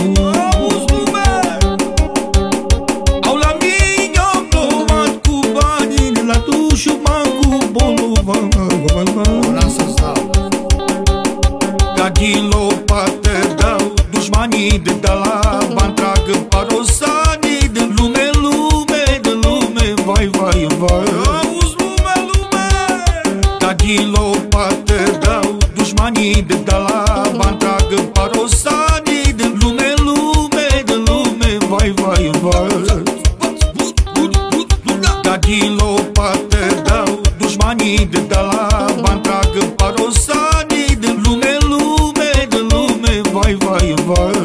Auzi lume, au la mine am luat cu banii la dușman cu bolovan. Una să-ți dau. Ca din lopată dau dușmanii de la bani, tragă parosanii de lume, vai, vai, vai. Auzi lume, lume, ca din lopată dau dușmanii de la bani, tragă parosanii de lume, vai, vai, vai. Ca din lopată dau dușmanii de la bani, tragă parosanii de lume, vai, vai, vai.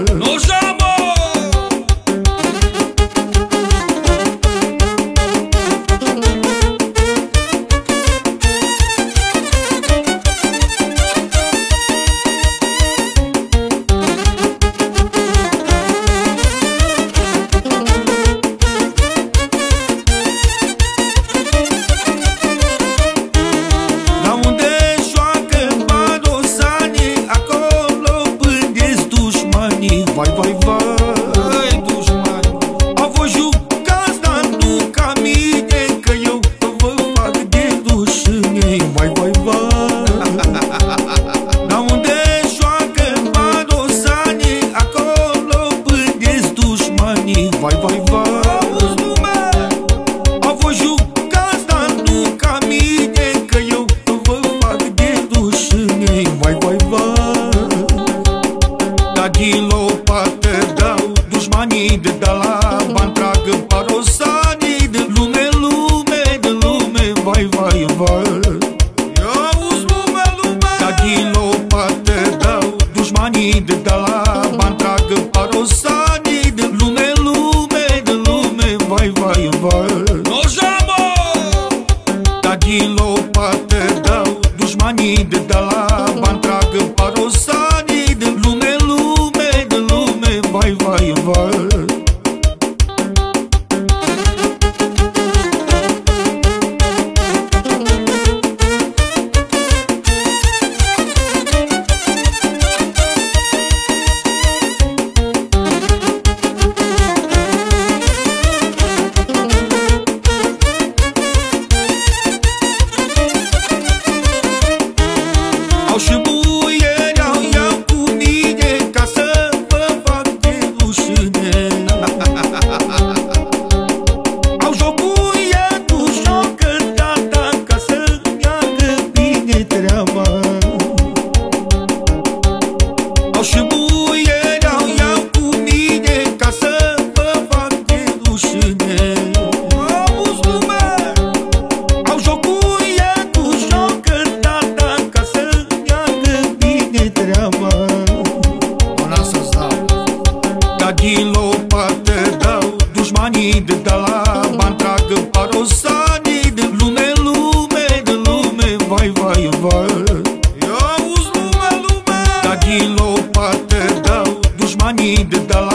Vai, vai, vai, dușmani, au fost jucați, dar nu ca mine, că eu vă fac de dușâni. Vai, vai, vai. La unde joacă barosanii, acolo pândesc dușmanii. Vai, vai, vai. Au fost jucați, dar nu ca mine, că eu vă fac de dușâni. Vai, vai, vai. Ca din lopată dau dușmanii de la bani, tragă parosanii de lume, vai, vai, vai. Auzi lume, lume, ca din lopată dau dușmanii de la bani, tragă parosanii de lume, vai, vai, vai. Ca din lopată dau dușmanii de la bani, tragă parosanii de lume, vai, vai, vai. Au și muieri, au iau cu mine ca să vă fac de rușine. Au jocuie, nu jocă tata, ca să meargă bine treaba. Au și muieri, au iau cu mine ca să vă fac de rușine. Auzi lume, au jocuie, nu jocă tata, ca să meargă bine treaba. Una să-ți dau. Ca din lopată dau dușmanii de la bani, tragă parosanii de lume, vai, vai, vai. Auzi lume, lume, ca din lopată dau dușmanii de